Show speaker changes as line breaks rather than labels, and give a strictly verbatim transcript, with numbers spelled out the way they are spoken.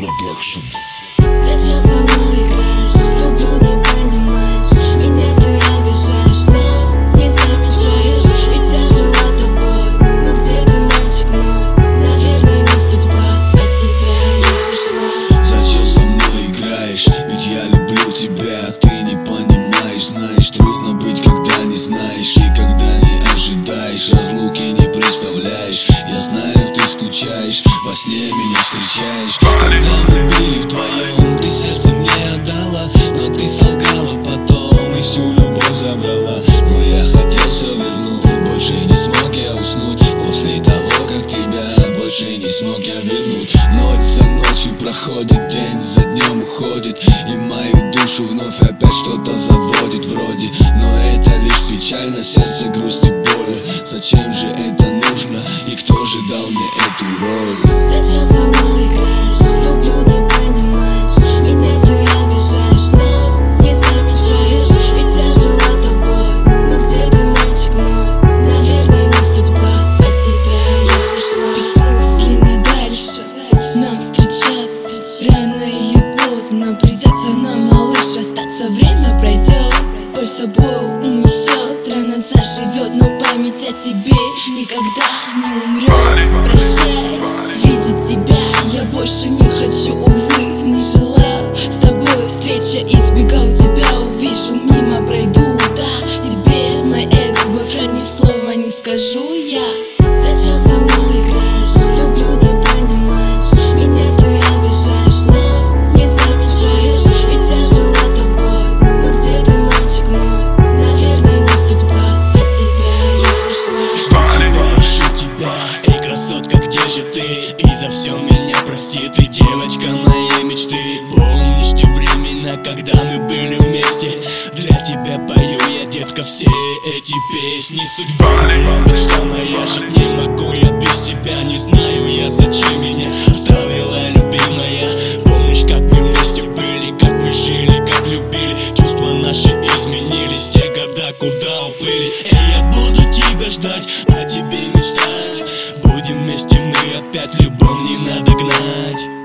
Production.
Зачем со мной играешь? Люблю, не понимаешь. Меня ты обижаешь, но не замечаешь. Ведь я жила тобой, но где ты, мальчик мой? Наверное, не судьба, от тебя я ушла.
Зачем со мной играешь? Ведь я люблю тебя, ты не понимаешь. Знаешь, трудно быть, когда не знаешь и когда не ожидаешь. Разлуки не представляешь. Я знаю, ты скучаешь, во сне меня встречаешь. Когда мы были вдвоем, ты сердце мне отдала, но ты солгала потом и всю любовь забрала. Но я хотел все вернуть, больше не смог я уснуть. После того, как тебя больше не смог я вернуть. Ночь за ночью проходит, день за днем уходит, и мою душу вновь опять что-то заводит вроде. Но это лишь печально, сердце грусть и боль. Зачем же это нужно, и кто же дал мне эту роль?
Зачем со мной играешь? Люблю, не понимаешь. Меня ты обижаешь, но не замечаешь. Ведь я жила тобой, но где ты, мальчик мой? Наверное, не судьба, от тебя я ушла. Бессмысленно дальше нам встречаться. Рано или поздно придется нам, малыш, остаться. Время пройдет, боль с собой унесет. Рана заживет, но память о тебе никогда не умрет. Прощай, видеть тебя я больше не хочу, увы, не желаю. С тобой встреча, избегал тебя, увижу, мимо пройду. Да, тебе, мой экс-бойфренд, ни слова не скажу я. Зачем со мной играешь? Люблю, не понимаешь. Меня ты обижаешь, но не замечаешь. Ведь я жила тобой, но где ты, мальчик мой? Наверное, не судьба, от тебя я ушла.
Прошу тебя, эй, красотка, где же ты? И за все меня прости, ты девочка моей мечты. Помнишь те времена, когда мы были вместе? Для тебя пою я, детка, все эти песни. Судьба моя, мечта моя, жить не могу я без тебя. Не знаю я, зачем меня оставила, любимая. Помнишь, как мы вместе были, как мы жили, как любили. Чувства наши изменились, те года куда уплыли. Эй, я буду тебя ждать, о тебе мечтать. Будем вместе мы опять, любовь не надо гнать.